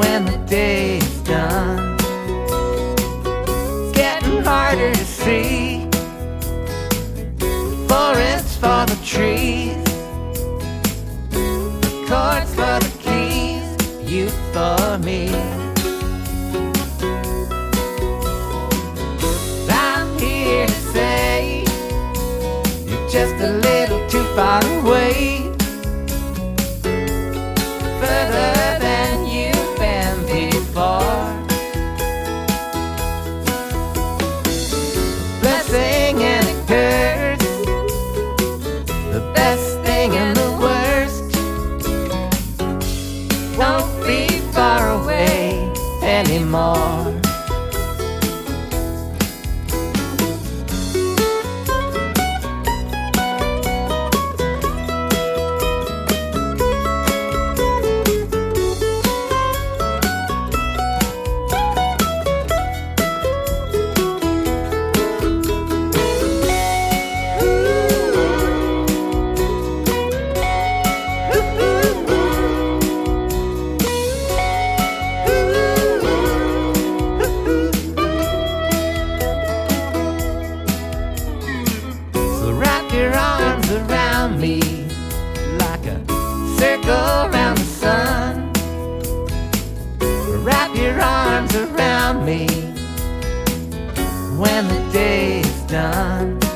when the day is done. It's getting harder to see, forest for the trees, chords for the keys, you for me. I'm here to say you're just a little too far away, further than you've been before. Blessing and a curse, the best thing and the worst, won't be far away anymore. Your arms around me like a circle around the sun. Wrap your arms around me when the day is done.